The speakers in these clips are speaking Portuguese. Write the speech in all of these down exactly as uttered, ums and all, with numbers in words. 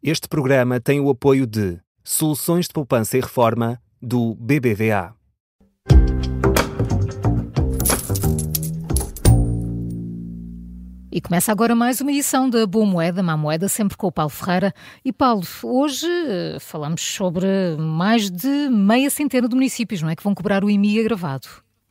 Este programa tem o apoio de Soluções de Poupança e Reforma do B B V A. E começa agora mais uma edição da Boa Moeda, Má Moeda, sempre com o Paulo Ferreira. E Paulo, hoje uh, falamos sobre mais de meia centena de municípios, não é, que vão cobrar o I M I agravado.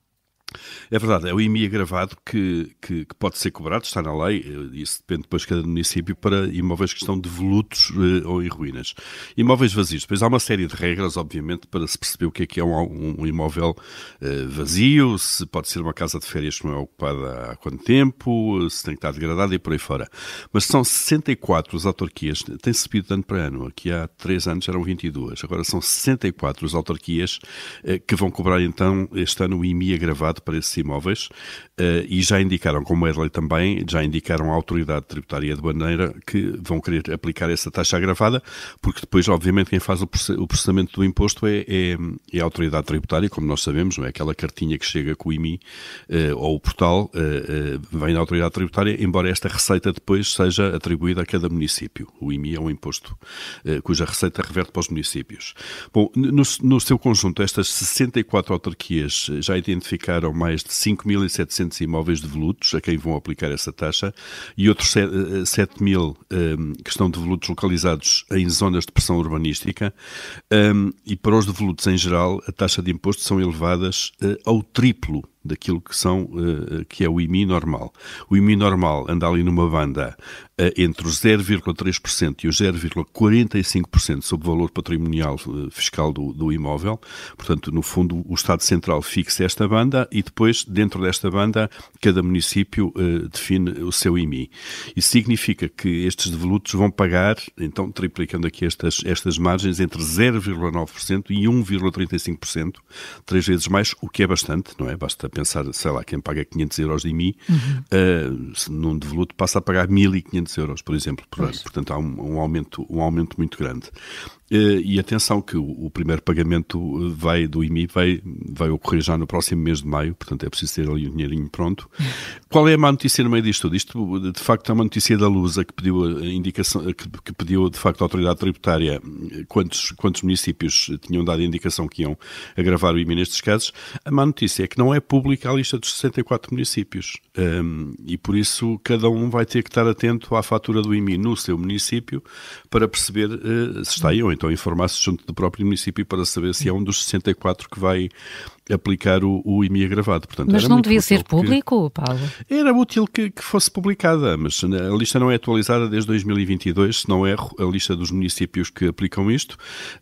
É verdade, é o I M I agravado que, que, que pode ser cobrado, está na lei, isso depende depois de cada município, para imóveis que estão devolutos uh, ou em ruínas. Imóveis vazios, depois há uma série de regras, obviamente, para se perceber o que é que é um, um, um imóvel uh, vazio, se pode ser uma casa de férias que não é ocupada há quanto tempo, se tem que estar degradada e por aí fora. Mas são sessenta e quatro as autarquias, tem subido de ano para ano, aqui há três anos eram vinte e duas, agora são sessenta e quatro as autarquias uh, que vão cobrar então este ano o I M I agravado para esses imóveis uh, e já indicaram, como é de lei também, já indicaram à autoridade tributária e aduaneira que vão querer aplicar essa taxa agravada, porque depois, obviamente, quem faz o processamento do imposto é, é, é a autoridade tributária, como nós sabemos, não é aquela cartinha que chega com o I M I uh, ou o portal, uh, uh, vem da autoridade tributária, embora esta receita depois seja atribuída a cada município. O I M I é um imposto uh, cuja receita reverte para os municípios. Bom, no, no seu conjunto, estas sessenta e quatro autarquias já identificaram mais de cinco mil e setecentos imóveis devolutos a quem vão aplicar essa taxa e outros sete mil um, que estão devolutos localizados em zonas de pressão urbanística um, e para os devolutos em geral a taxa de imposto são elevadas uh, ao triplo daquilo que, são, uh, que é o I M I normal. O I M I normal anda ali numa banda uh, entre o zero vírgula três por cento e o zero vírgula quarenta e cinco por cento sobre o valor patrimonial uh, fiscal do, do imóvel. Portanto, no fundo, o Estado Central fixa esta banda e depois, dentro desta banda, cada município uh, define o seu I M I. Isso significa que estes devolutos vão pagar, então, triplicando aqui estas, estas margens, entre zero vírgula nove por cento e um vírgula trinta e cinco por cento, três vezes mais, o que é bastante, não é? Basta pensar, sei lá, quem paga quinhentos euros de I M I, uhum. uh, num devoluto passa a pagar mil e quinhentos euros, por exemplo, por ano. Portanto, há um, um, aumento, um aumento muito grande. Uh, e atenção que o, o primeiro pagamento vai, do I M I vai, vai ocorrer já no próximo mês de maio, portanto é preciso ter ali o dinheirinho pronto. Uhum. Qual é a má notícia no meio disto tudo? Isto, de facto, é uma notícia da Lusa que pediu a indicação, que, que pediu, de facto, a autoridade tributária quantos, quantos municípios tinham dado a indicação que iam agravar o I M I nestes casos. A má notícia é que não é pública a lista dos sessenta e quatro municípios um, e por isso cada um vai ter que estar atento à fatura do I M I no seu município para perceber uh, se está aí, ou então informar-se junto do próprio município para saber se é um dos sessenta e quatro que vai aplicar o, o I M I agravado. Portanto, mas não devia ser público, Paulo? Era útil que, que fosse publicada, mas a lista não é atualizada desde dois mil e vinte e dois, se não erro, a lista dos municípios que aplicam isto.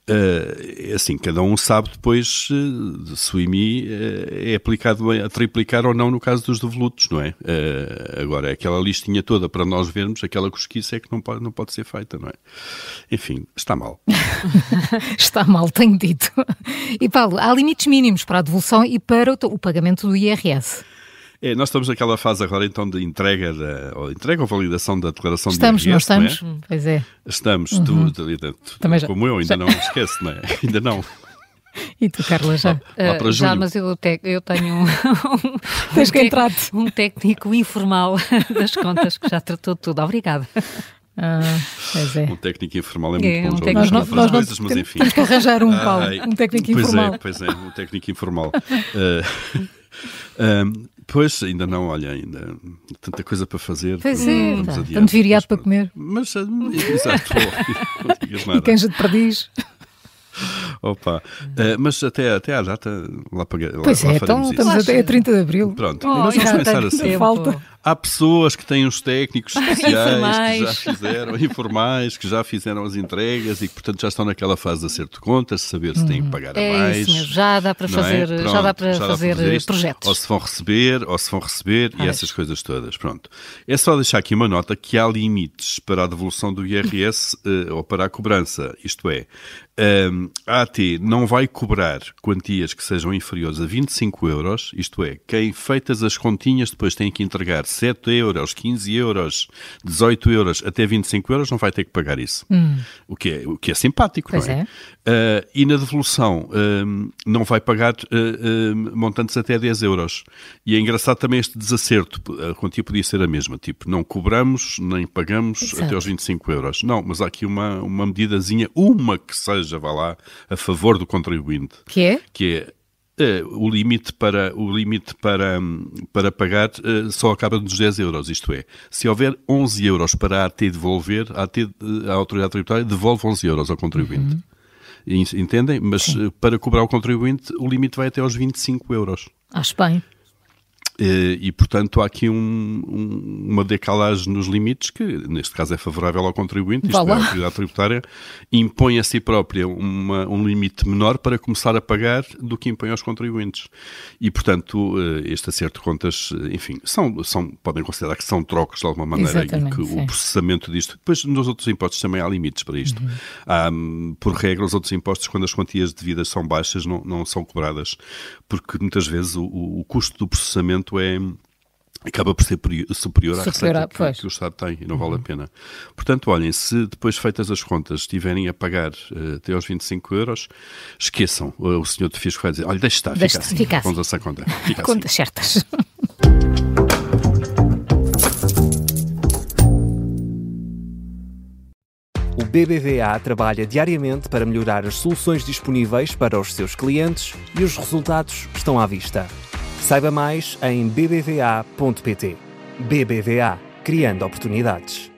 Uh, assim, cada um sabe depois uh, se o I M I uh, é aplicado a triplicar ou não no caso dos devolutos, não é? Uh, agora, aquela listinha toda para nós vermos, aquela cosquice é que não pode, não pode ser feita, não é? Enfim, está mal. Está mal, tenho dito. E Paulo, há limites mínimos para a devolução e para o, o pagamento do I R S. É, nós estamos naquela fase agora então de entrega, da, ou entrega ou validação da declaração estamos, de I R S, não estamos? Não é? Pois é. Estamos, uhum. tu, tu, tu, tu como eu, ainda já. não esquece, não é? Ainda não. E tu, Carla, já? Lá, lá para uh, já, julho. mas eu, te, eu tenho um, um, tec, um técnico informal das contas que já tratou de tudo. Obrigada. Ah, pois é. Um técnico informal é muito é, bom. Um Já técnico, nós, nós, coisas, nós mas enfim. Temos que arranjar um, Paulo, ah, um técnico pois informal. É, pois é, um técnico informal. Uh, um, pois, ainda não, olha, ainda tanta coisa para fazer. Pois é, vamos tá. adiante, Tanto viriado para comer. Mas, exato, não digas nada. E canja de perdiz. Opa, uh, mas até, até à data lá, paga, lá, pois lá é, faremos então, estamos isso. até a trinta de abril. Pronto, oh, mas vamos pensar assim. Falta. Há pessoas que têm uns técnicos especiais que já fizeram, informais, que já fizeram as entregas e que, portanto, já estão naquela fase de acerto de contas, saber se têm que pagar é a mais. Isso mesmo. Já dá para fazer, é? Pronto, já dá para já fazer, dá para fazer projetos. Ou se vão receber, ou se vão receber ah, e essas coisas todas. Pronto. É só deixar aqui uma nota que há limites para a devolução do I R S uh, ou para a cobrança. Isto é, Um, a AT não vai cobrar quantias que sejam inferiores a vinte e cinco euros, isto é, quem feitas as continhas depois tem que entregar sete euros, quinze euros, dezoito euros, até vinte e cinco euros, não vai ter que pagar isso. Hum. O, que é, o que é simpático, pois não é? é. Uh, e na devolução um, não vai pagar uh, uh, montantes até dez euros. E é engraçado também este desacerto, a quantia podia ser a mesma, tipo, não cobramos nem pagamos Exato. Até aos vinte e cinco euros. Não, mas há aqui uma, uma medidazinha, uma que seja, vá lá, a favor do contribuinte. Que é? Que é uh, o limite para, o limite para, para pagar uh, só acaba nos dez euros, isto é, se houver onze euros para a AT devolver, a, AT, a Autoridade Tributária devolve onze euros ao contribuinte. Uhum. Entendem? Mas Sim. para cobrar o contribuinte, o limite vai até aos vinte e cinco euros. Acho bem. E, e, portanto, há aqui um, um, uma decalagem nos limites que, neste caso, é favorável ao contribuinte. Isto é, a autoridade tributária impõe a si própria uma, um limite menor para começar a pagar do que impõe aos contribuintes. E, portanto, este acerto de contas, enfim, são, são, podem considerar que são trocos de alguma maneira. Exatamente, e que sim. o processamento disto... Depois, nos outros impostos também há limites para isto. Uhum. Há, por regra, os outros impostos, quando as quantias devidas são baixas, não, não são cobradas, porque muitas vezes o, o custo do processamento é, acaba por ser superior à receita que, que o Estado tem e não uhum. vale a pena. Portanto, olhem, se depois feitas as contas estiverem a pagar uh, até aos vinte e cinco euros, esqueçam, uh, o senhor de fisco vai dizer, olha, deixe estar, deixe fica assim, fica assim. Conta-se a conta. Fica Contas assim. certas. O B B V A trabalha diariamente para melhorar as soluções disponíveis para os seus clientes e os resultados estão à vista. Saiba mais em b b v a ponto p t. B B V A, criando oportunidades.